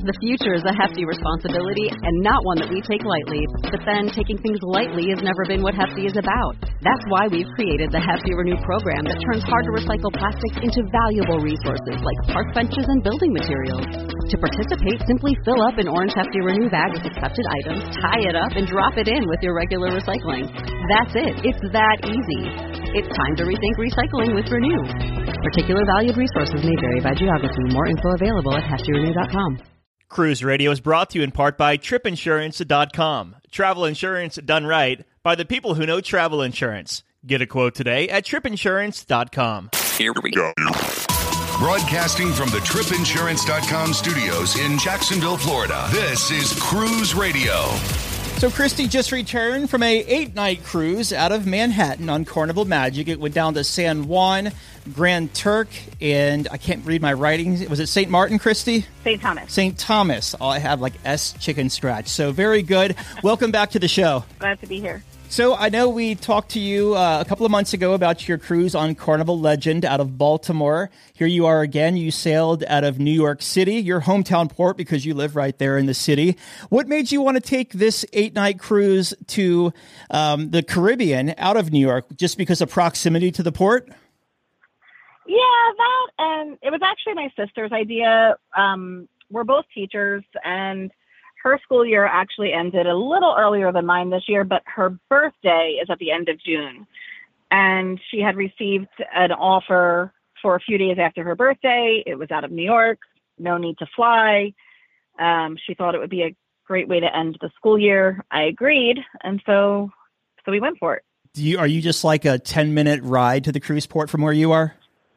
The future is a hefty responsibility and not one that we take lightly. But then taking things lightly has never been what Hefty is about. That's why we've created the Hefty Renew program that turns hard-to-recycle plastics into valuable resources like park benches and building materials. To participate, simply fill up an orange Hefty Renew bag with accepted items, tie it up, and drop it in with your regular recycling. That's it. It's that easy. It's time to rethink recycling with Renew. Particular valued resources may vary by geography. More info available at heftyrenew.com. Cruise Radio is brought to you in part by TripInsurance.com. Travel insurance done right by the people who know travel insurance. Get a quote today at TripInsurance.com. Here we go. Broadcasting from the TripInsurance.com studios in Jacksonville, Florida, this is Cruise Radio. So Christy just returned from a 8-night cruise out of Manhattan on Carnival Magic. It went down to San Juan, Grand Turk, and I can't read my writing. Was it St. Martin, Christy? St. Thomas. St. Thomas. Oh, I have like S chicken scratch. So very good. Welcome back to the show. Glad to be here. So I know we talked to you a couple of months ago about your cruise on Carnival Legend out of Baltimore. Here you are again. You sailed out of New York City, your hometown port, because you live right there in the city. What made you want to take this 8-night cruise to the Caribbean out of New York, just because of proximity to the port? Yeah, that, and it was actually my sister's idea. We're both teachers, and her school year actually ended a little earlier than mine this year, but her birthday is at the end of June. And she had received an offer for a few days after her birthday. It was out of New York, no need to fly. She thought it would be a great way to end the school year. I agreed, and so we went for it. Are you just like a 10-minute ride to the cruise port from where you are?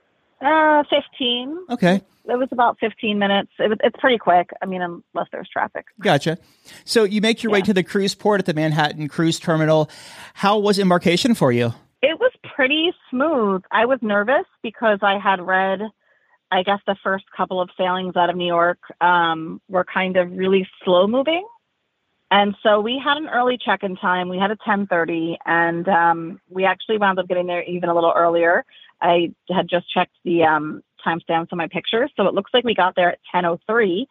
15. Okay. It was about 15 minutes. It's pretty quick. I mean, unless there's traffic. Gotcha. So you make your way to the cruise port at the Manhattan Cruise Terminal. How was embarkation for you? It was pretty smooth. I was nervous because I had read, I guess, the first couple of sailings out of New York were kind of really slow moving. And so we had an early check-in time. We had a 10:30, and we actually wound up getting there even a little earlier. I had just checked the timestamps on my pictures, so it looks like we got there at 10:03.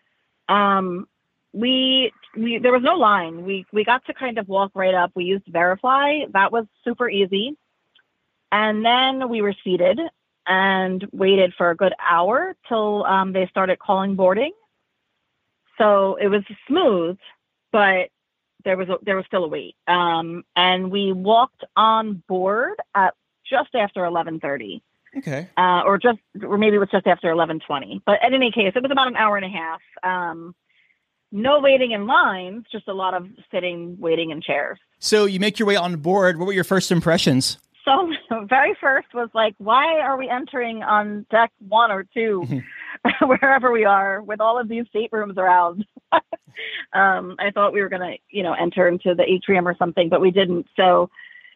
There was no line. We got to kind of walk right up. We used Verifly. That was super easy. And then we were seated and waited for a good hour till they started calling boarding. So it was smooth, but there was still a wait. And we walked on board at just after 11:30. Okay. Or maybe it was just after 11:20. But in any case, it was about an hour and a half. No waiting in lines, just a lot of sitting, waiting in chairs. So you make your way on board. What were your first impressions? So very first was like, why are we entering on deck 1 or 2, wherever we are, with all of these staterooms around? I thought we were going to, enter into the atrium or something, but we didn't. So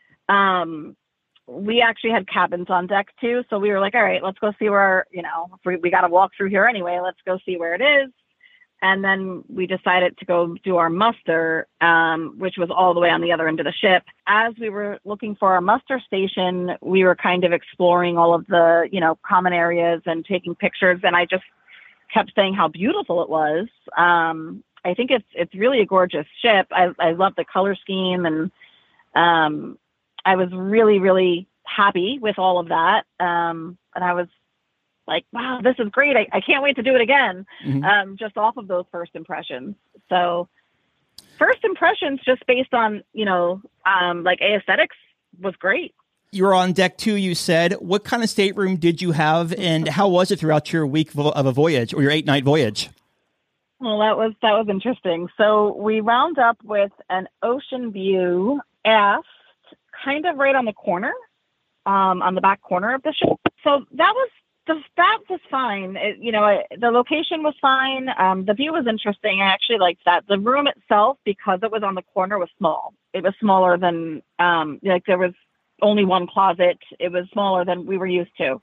we actually had cabins on deck too. So we were like, all right, let's go see where, we got to walk through here anyway. Let's go see where it is. And then we decided to go do our muster, which was all the way on the other end of the ship. As we were looking for our muster station, we were kind of exploring all of the, common areas and taking pictures. And I just kept saying how beautiful it was. I think it's really a gorgeous ship. I love the color scheme, and I was really, really happy with all of that. And I was like, wow, this is great. I can't wait to do it again, just off of those first impressions. So first impressions just based on, like aesthetics was great. You were on deck 2, you said. What kind of stateroom did you have, and how was it throughout your week of a voyage, or your 8-night voyage? Well, that was interesting. So we wound up with an ocean view aft, kind of right on the corner, on the back corner of the ship. So that was fine. The location was fine. The view was interesting. I actually liked that. The room itself, because it was on the corner, was small. It was smaller than, there was only one closet. It was smaller than we were used to.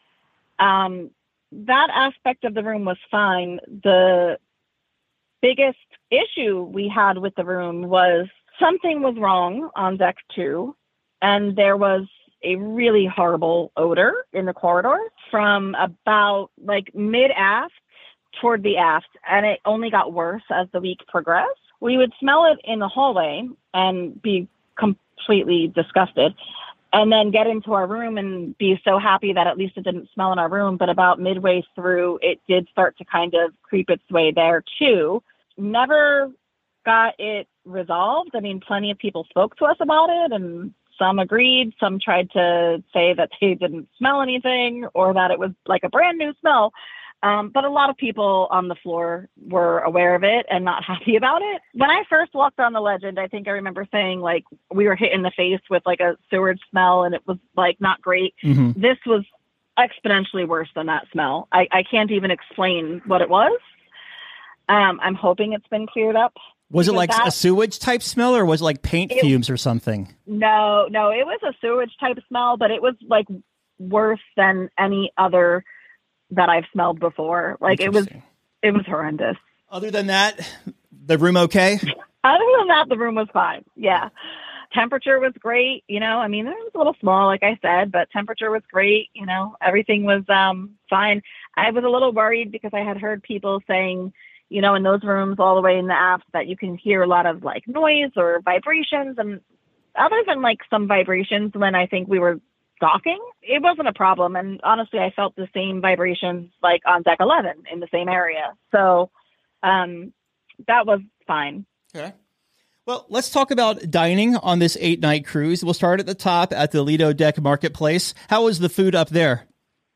That aspect of the room was fine. The biggest issue we had with the room was something was wrong on deck 2, and there was a really horrible odor in the corridor from about like mid-aft toward the aft, and it only got worse as the week progressed. We would smell it in the hallway and be completely disgusted, and then get into our room and be so happy that at least it didn't smell in our room. But about midway through, it did start to kind of creep its way there too. Never got it resolved. I mean, plenty of people spoke to us about it, and some agreed. Some tried to say that they didn't smell anything or that it was like a brand new smell. But a lot of people on the floor were aware of it and not happy about it. When I first walked on the Legend, I think I remember saying, like, we were hit in the face with like a sewage smell and it was like not great. Mm-hmm. This was exponentially worse than that smell. I can't even explain what it was. I'm hoping it's been cleared up. Was it like a sewage type smell, or was it like paint fumes or something? No, it was a sewage type smell, but it was like worse than any other that I've smelled before. Like it was horrendous. Other than that, the room okay? Other than that, the room was fine. Yeah. Temperature was great. You know, I mean, it was a little small, like I said, but temperature was great. You know, everything was fine. I was a little worried because I had heard people saying, you know, in those rooms all the way in the aft that you can hear a lot of like noise or vibrations. And other than like some vibrations when I think we were docking, it wasn't a problem. And honestly, I felt the same vibrations like on deck 11 in the same area. So that was fine. Okay. Well, let's talk about dining on this 8-night cruise. We'll start at the top at the Lido Deck Marketplace. How was the food up there?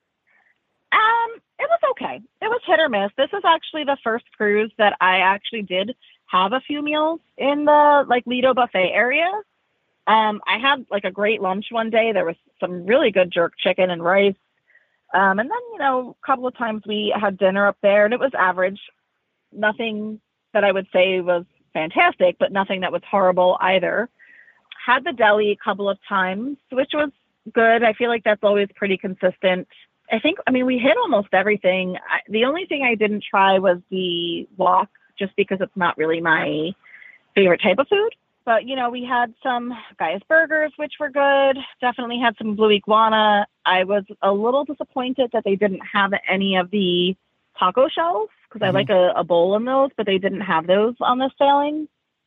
It was okay. It was hit or miss. This is actually the first cruise that I actually did have a few meals in the like Lido buffet area. I had like a great lunch one day. There was some really good jerk chicken and rice. And then, you know, a couple of times we had dinner up there and it was average. Nothing that I would say was fantastic, but nothing that was horrible either. Had the deli a couple of times, which was good. I feel like that's always pretty consistent. We hit almost everything. The only thing I didn't try was the wok, just because it's not really my favorite type of food. But, you know, we had some Gaia's burgers, which were good. Definitely had some blue iguana. I was a little disappointed that they didn't have any of the taco shells, because I like a bowl in those, but they didn't have those on this sailing.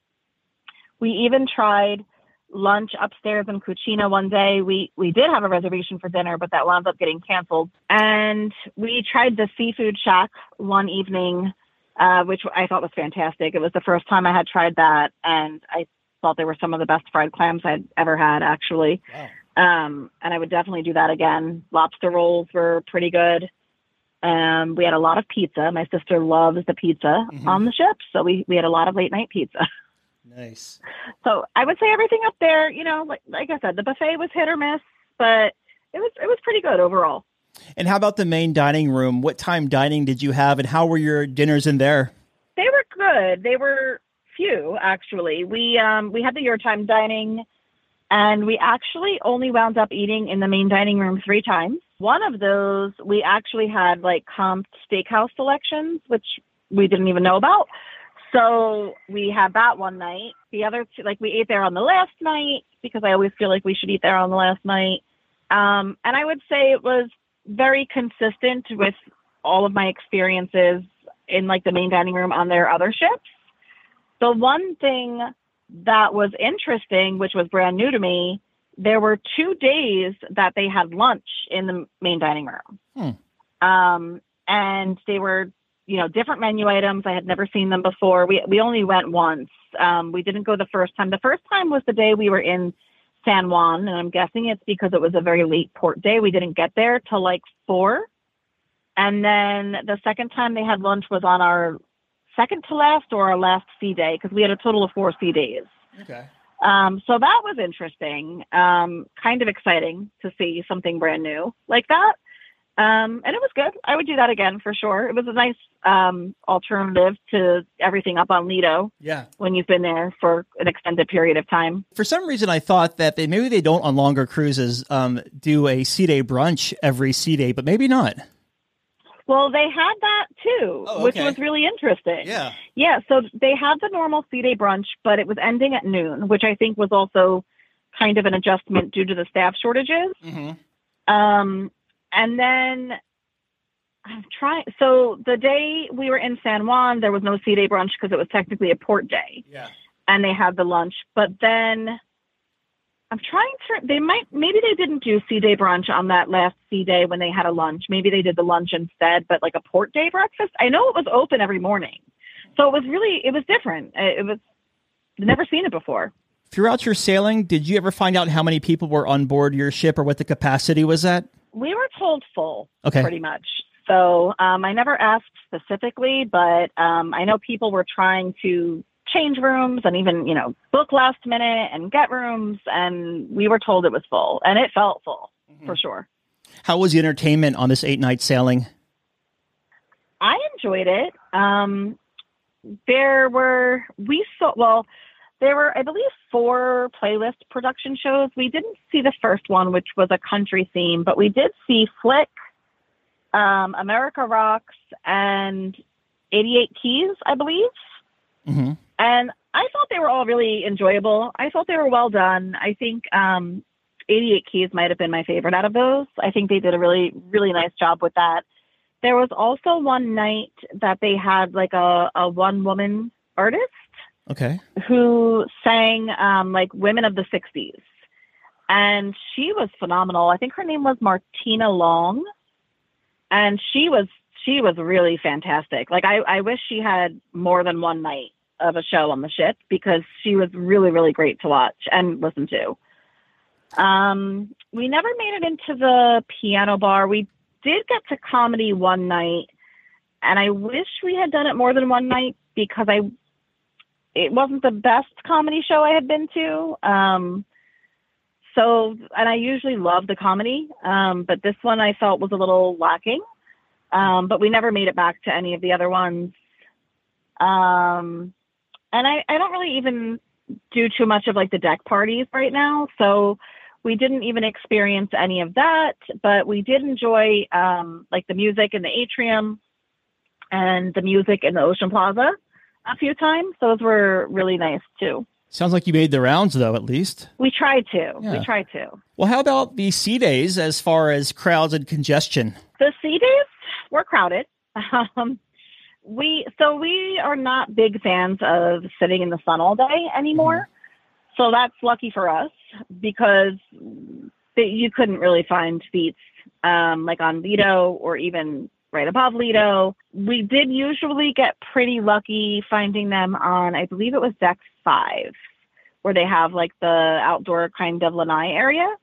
We even tried lunch upstairs in Cucina one day. We did have a reservation for dinner, but that wound up getting canceled. And we tried the seafood shack one evening, which I thought was fantastic. It was the first time I had tried that, and I thought they were some of the best fried clams I'd ever had, actually. Wow. And I would definitely do that again. Lobster rolls were pretty good. We had a lot of pizza. My sister loves the pizza on the ship, so we had a lot of late night pizza. Nice. So I would say everything up there, you know, like I said, the buffet was hit or miss, but it was pretty good overall. And how about the main dining room? What time dining did you have, and how were your dinners in there? They were good. They were few, actually. We had the your time dining, and we actually only wound up eating in the main dining room 3 times. One of those, we actually had like comped steakhouse selections, which we didn't even know about. So we had that one night. The other two, like we ate there on the last night, because I always feel like we should eat there on the last night. And I would say it was very consistent with all of my experiences in like the main dining room on their other ships. The one thing that was interesting, which was brand new to me, there were 2 days that they had lunch in the main dining room. And they were, you know, different menu items. I had never seen them before. We only went once. We didn't go the first time. The first time was the day we were in San Juan, and I'm guessing it's because it was a very late port day. We didn't get there till like 4. And then the second time they had lunch was on our second to last or our last sea day, because we had a total of 4 sea days. Okay. So that was interesting, kind of exciting to see something brand new like that. And it was good. I would do that again for sure. It was a nice alternative to everything up on Lido. Yeah. When you've been there for an extended period of time. For some reason, I thought that maybe they don't on longer cruises do a sea day brunch every sea day, but maybe not. Well, they had that too, which was really interesting. Yeah. Yeah. So they had the normal sea day brunch, but it was ending at noon, which I think was also kind of an adjustment due to the staff shortages. Mm-hmm. And then I'm trying. So the day we were in San Juan, there was no sea day brunch because it was technically a port day. Yeah. And they had the lunch. But then I'm trying to, maybe they didn't do sea day brunch on that last sea day when they had a lunch. Maybe they did the lunch instead, but like a port day breakfast. I know it was open every morning. So it was different. I've never seen it before. Throughout your sailing, did you ever find out how many people were on board your ship or what the capacity was at? We were told full, okay, pretty much. So I never asked specifically, but I know people were trying to change rooms and even, book last minute and get rooms. And we were told it was full, and it felt full for sure. How was the entertainment on this 8-night sailing? I enjoyed it. There were, I believe, 4 playlist production shows. We didn't see the first one, which was a country theme, but we did see Flick, America Rocks, and 88 Keys, I believe. Mm-hmm. And I thought they were all really enjoyable. I thought they were well done. I think 88 Keys might have been my favorite out of those. I think they did a really, really nice job with that. There was also one night that they had like a one-woman artist. Okay. Who sang like women of the 60s. And she was phenomenal. I think her name was Martina Long. And she was really fantastic. Like I wish she had more than one night of a show on the ship because she was really, really great to watch and listen to. We never made it into the piano bar. We did get to comedy one night, and I wish we had done it more than one night because it wasn't the best comedy show I had been to. And I usually love the comedy, but this one I felt was a little lacking. But we never made it back to any of the other ones. And I don't really even do too much of like the deck parties right now. So we didn't even experience any of that, but we did enjoy like the music in the atrium and the music in the Ocean Plaza a few times. Those were really nice too. Sounds like you made the rounds though, at least. We tried to. Yeah. We tried to. Well, how about the sea days as far as crowds and congestion? The sea days were crowded. We are not big fans of sitting in the sun all day anymore. Mm-hmm. So that's lucky for us because you couldn't really find seats like on Lido or even right above Lido. We did usually get pretty lucky finding them on, I believe it was deck 5, where they have like the outdoor kind of lanai area.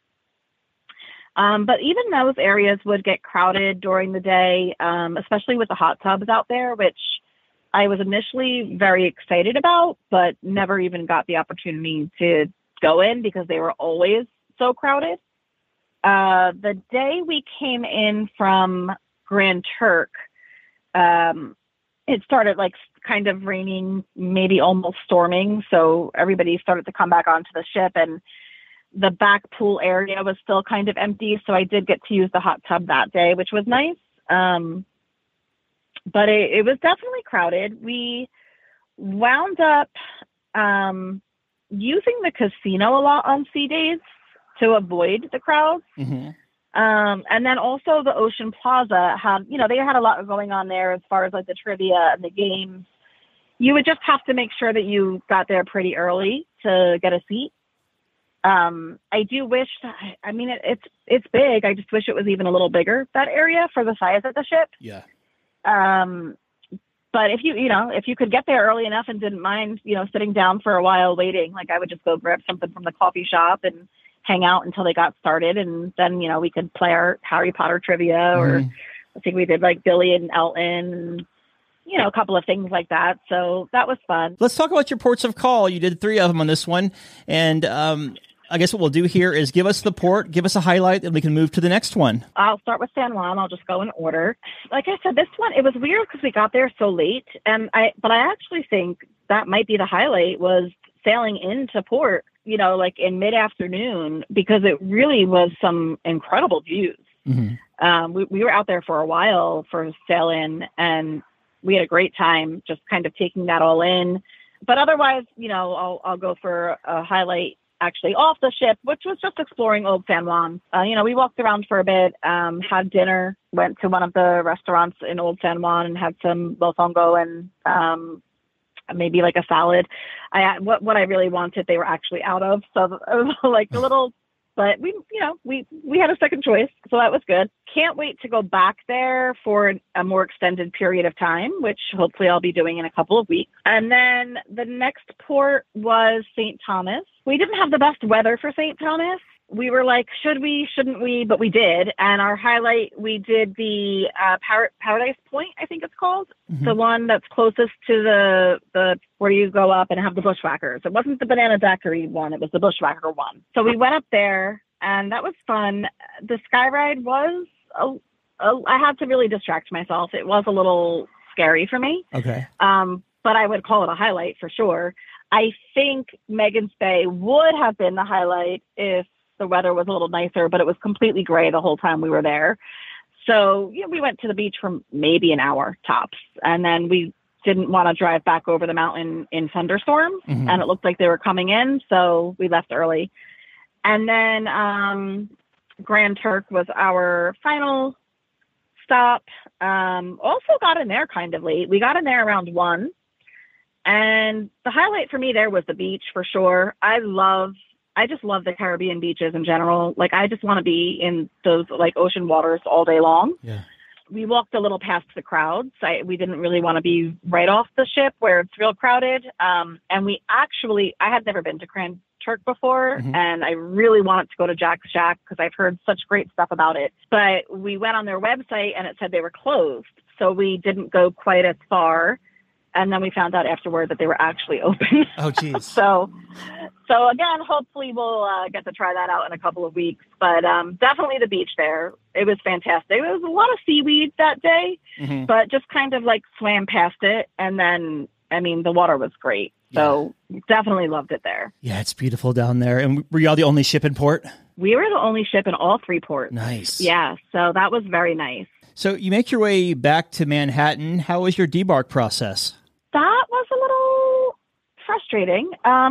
But even those areas would get crowded during the day, especially with the hot tubs out there, which I was initially very excited about, but never even got the opportunity to go in because they were always so crowded. The day we came in from Grand Turk, it started like kind of raining, maybe almost storming. So everybody started to come back onto the ship, and the back pool area was still kind of empty. So I did get to use the hot tub that day, which was nice. But it was definitely crowded. We wound up using the casino a lot on sea days to avoid the crowds. Mm-hmm. And then also the Ocean Plaza had, they had a lot going on there as far as like the trivia and the games. You would just have to make sure that you got there pretty early to get a seat. I do wish that, it's big. I just wish it was even a little bigger, that area, for the size of the ship. Yeah. But if you could get there early enough and didn't mind, sitting down for a while waiting, like I would just go grab something from the coffee shop and hang out until they got started. And then, we could play our Harry Potter trivia, or I think we did like Billy and Elton, and, a couple of things like that. So that was fun. Let's talk about your ports of call. You did 3 of them on this one. And, I guess what we'll do here is give us the port, give us a highlight, and we can move to the next one. I'll start with San Juan. I'll just go in order. Like I said, this one, it was weird because we got there so late. But I actually think that might be the highlight, was sailing into port, like in mid-afternoon, because it really was some incredible views. Mm-hmm. We were out there for a while for sail-in, and we had a great time just kind of taking that all in. But otherwise, I'll go for a highlight. actually off the ship, which was just exploring Old San Juan. We walked around for a bit, had dinner, went to one of the restaurants in Old San Juan and had some mofongo and maybe like a salad. What I really wanted, they were actually out of. So it was like a little, but we had a second choice. So that was good. Can't wait to go back there for a more extended period of time, which hopefully I'll be doing in a couple of weeks. And then the next port was St. Thomas. We didn't have the best weather for St. Thomas. We were like, should we, shouldn't we? But we did. And our highlight, we did the Paradise Point, I think it's called. Mm-hmm. The one that's closest to the where you go up and have the bushwhackers. It wasn't the Banana Daiquiri one. It was the bushwhacker one. So we went up there and that was fun. The sky ride was, I had to really distract myself. It was a little scary for me. Okay. But I would call it a highlight for sure. I think Magens Bay would have been the highlight if the weather was a little nicer, but it was completely gray the whole time we were there. So we went to the beach for maybe an hour tops. And then we didn't want to drive back over the mountain in thunderstorms. Mm-hmm. And it looked like they were coming in. So we left early. And then Grand Turk was our final stop. Also got in there kind of late. We got in there around 1. And the highlight for me there was the beach for sure. I just love the Caribbean beaches in general. Like, I just want to be in those like ocean waters all day long. Yeah. We walked a little past the crowds. We didn't really want to be right off the ship where it's real crowded. And I had never been to Grand Turk before. Mm-hmm. And I really wanted to go to Jack's Shack because I've heard such great stuff about it. But we went on their website and it said they were closed. So we didn't go quite as far. And then we found out afterward that they were actually open. Oh, geez. So again, hopefully we'll get to try that out in a couple of weeks. But definitely the beach there. It was fantastic. It was a lot of seaweed that day, mm-hmm. but just kind of like swam past it. And then, the water was great. So definitely loved it there. Yeah, it's beautiful down there. And were y'all the only ship in port? We were the only ship in all 3 ports. Nice. Yeah, so that was very nice. So you make your way back to Manhattan. How was your debark process? That was a little frustrating.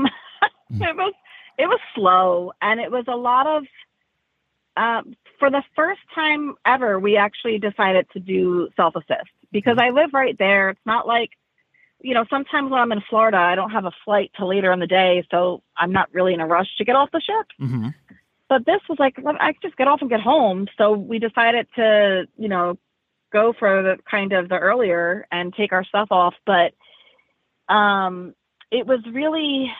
It was slow, and it was a lot of, for the first time ever, we actually decided to do self-assist because I live right there. It's not like, sometimes when I'm in Florida, I don't have a flight till later in the day, so I'm not really in a rush to get off the ship. Mm-hmm. But this was like, I could just get off and get home. So we decided to, go for the earlier and take our stuff off. But it was really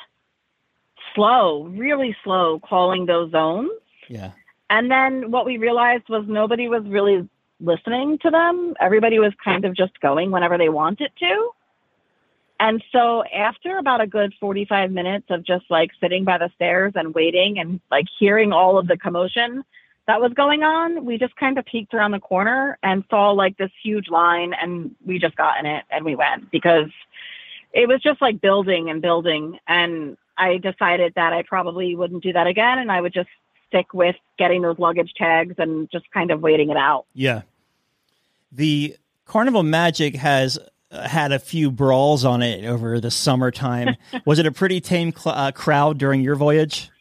slow calling those zones. Yeah. And then what we realized was nobody was really listening to them. Everybody was kind of just going whenever they wanted to. And so after about a good 45 minutes of just like sitting by the stairs and waiting and like hearing all of the commotion that was going on, we just kind of peeked around the corner and saw like this huge line, and we just got in it and we went because it was just like building and building. And I decided that I probably wouldn't do that again. And I would just stick with getting those luggage tags and just kind of waiting it out. Yeah. The Carnival Magic has had a few brawls on it over the summertime. Was it a pretty tame crowd during your voyage?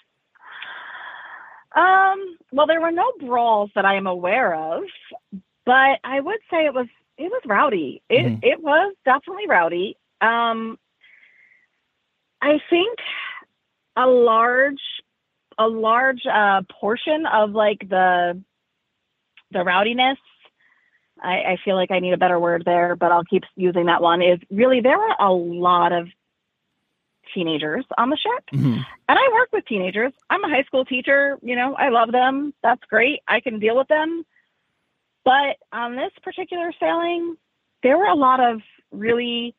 Well, there were no brawls that I am aware of, but I would say it was rowdy. It was definitely rowdy. I think a large portion of like the rowdiness, I feel like I need a better word there, but I'll keep using that one, is really there were a lot of teenagers on the ship. Mm-hmm. And I work with teenagers. I'm a high school teacher. I love them. That's great. I can deal with them. But on this particular sailing, there were a lot of really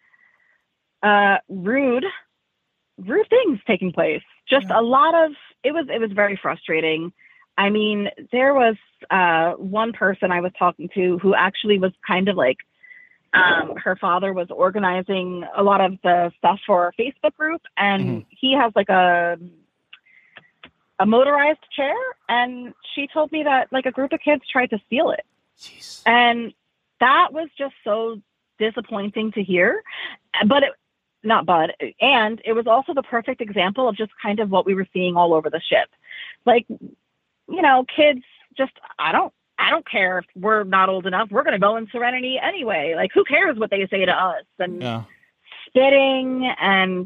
rude things taking place. Just a lot of, it was very frustrating. There was one person I was talking to who actually was kind of like, her father was organizing a lot of the stuff for our Facebook group, and he has like a motorized chair, and she told me that like a group of kids tried to steal it. Jeez. And that was just so disappointing to hear. But and it was also the perfect example of just kind of what we were seeing all over the ship. Like, kids just, I don't care if we're not old enough. We're going to go in Serenity anyway. Like, who cares what they say to us? And spitting and,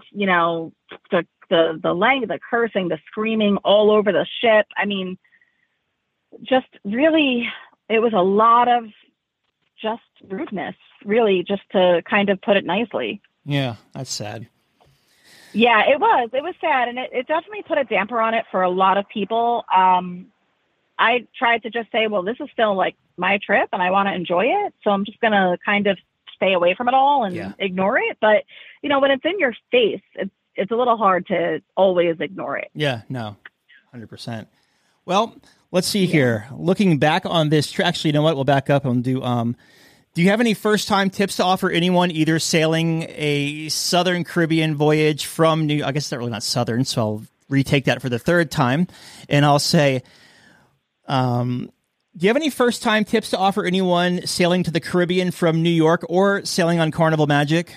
the cursing, the screaming all over the ship. I mean, just really, it was a lot of just rudeness, really, just to kind of put it nicely. Yeah, that's sad. Yeah, it was. It was sad, and it definitely put a damper on it for a lot of people. I tried to just say, well, this is still like my trip, and I want to enjoy it, so I'm just going to kind of stay away from it all and ignore it. But, when it's in your face, it's a little hard to always ignore it. Yeah, no, 100%. Well, let's see here. Looking back on this trip, actually, you know what? We'll back up and do you have any first-time tips to offer anyone either sailing a Southern Caribbean voyage from I guess they're really not Southern, so I'll retake that for the third time. And I'll say, do you have any first-time tips to offer anyone sailing to the Caribbean from New York or sailing on Carnival Magic?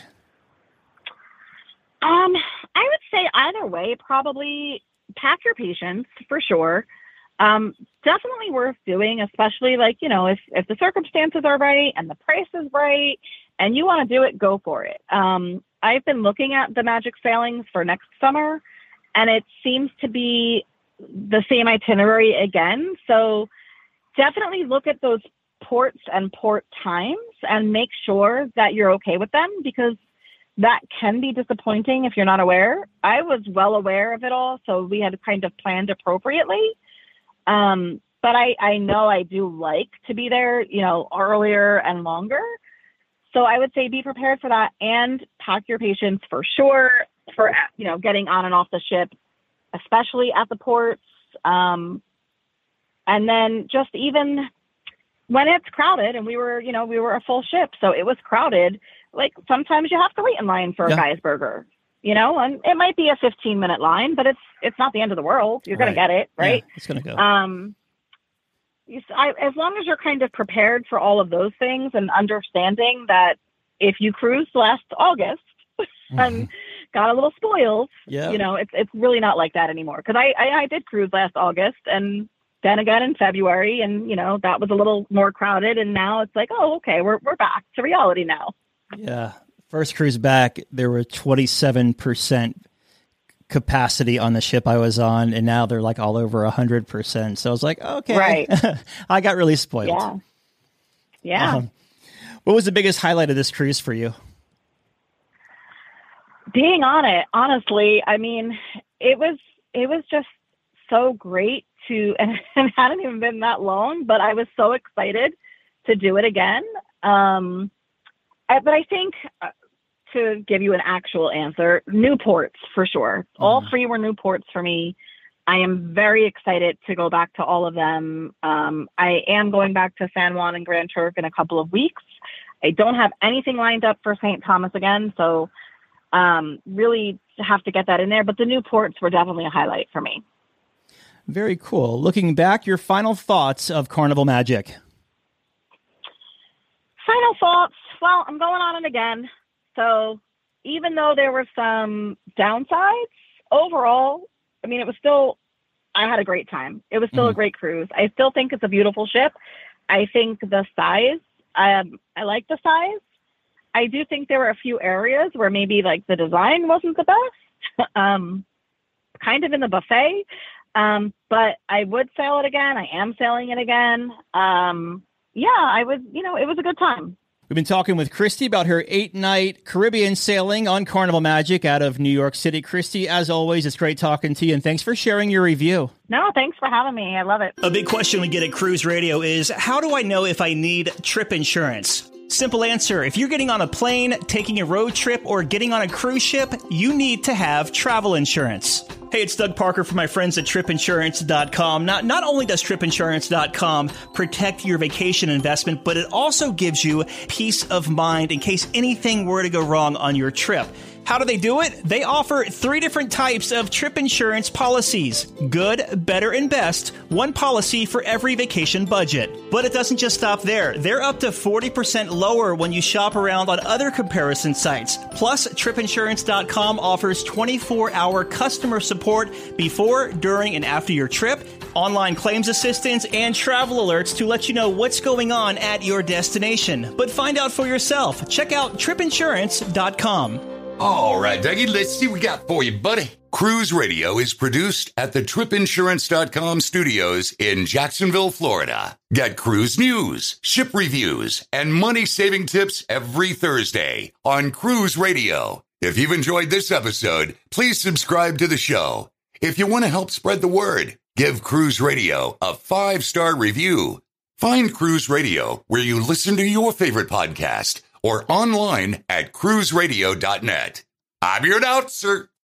I would say either way, probably pack your patience for sure. Definitely worth doing, especially if the circumstances are right and the price is right and you want to do it, go for it. I've been looking at the Magic sailings for next summer, and it seems to be the same itinerary again. So definitely look at those ports and port times and make sure that you're okay with them, because that can be disappointing if you're not aware. I was well aware of it all, so we had kind of planned appropriately. But I know I do like to be there, earlier and longer. So I would say be prepared for that and pack your patience for sure for, getting on and off the ship, especially at the ports. And then just even when it's crowded, and we were a full ship, so it was crowded. Like, sometimes you have to wait in line for a guy's burger, and it might be a 15-minute line, but it's not the end of the world. You're going to get it, right? Yeah, it's going to go. As long as you're kind of prepared for all of those things and understanding that if you cruised last August and got a little spoiled, it's really not like that anymore. Because I did cruise last August and then again in February, and that was a little more crowded, and now it's like, oh, okay, we're back to reality now. Yeah. First cruise back, there were 27% capacity on the ship I was on, and now they're like all over 100%. So I was like, okay, right. I got really spoiled. Yeah. What was the biggest highlight of this cruise for you? Being on it, honestly. I mean, it was just so great and it hadn't even been that long, but I was so excited to do it again. But I think, to give you an actual answer, new ports for sure. All three were new ports for me. I am very excited to go back to all of them. I am going back to San Juan and Grand Turk in a couple of weeks. I don't have anything lined up for St. Thomas again, so really have to get that in there. But the new ports were definitely a highlight for me. Very cool. Looking back, your final thoughts of Carnival Magic. Final thoughts. Well, I'm going on it again. So even though there were some downsides, overall, I mean, I had a great time. It was still a great cruise. I still think it's a beautiful ship. I think the size, I like the size. I do think there were a few areas where maybe like the design wasn't the best, kind of in the buffet. But I would sail it again. I am sailing it again. I was, it was a good time. We've been talking with Christy about her 8-night Caribbean sailing on Carnival Magic out of New York City. Christy, as always, it's great talking to you, and thanks for sharing your review. No, thanks for having me. I love it. A big question we get at Cruise Radio is, how do I know if I need trip insurance? Simple answer. If you're getting on a plane, taking a road trip, or getting on a cruise ship, you need to have travel insurance. Hey, it's Doug Parker from my friends at tripinsurance.com. Not only does tripinsurance.com protect your vacation investment, but it also gives you peace of mind in case anything were to go wrong on your trip. How do they do it? They offer 3 different types of trip insurance policies. Good, better, and best. One policy for every vacation budget. But it doesn't just stop there. They're up to 40% lower when you shop around on other comparison sites. Plus, tripinsurance.com offers 24-hour customer support before, during, and after your trip, online claims assistance, and travel alerts to let you know what's going on at your destination. But find out for yourself. Check out tripinsurance.com. All right, Dougie, let's see what we got for you, buddy. Cruise Radio is produced at the tripinsurance.com studios in Jacksonville, Florida. Get cruise news, ship reviews, and money-saving tips every Thursday on Cruise Radio. If you've enjoyed this episode, please subscribe to the show. If you want to help spread the word, give Cruise Radio a 5-star review. Find Cruise Radio where you listen to your favorite podcast or online at cruiseradio.net. I'm your announcer,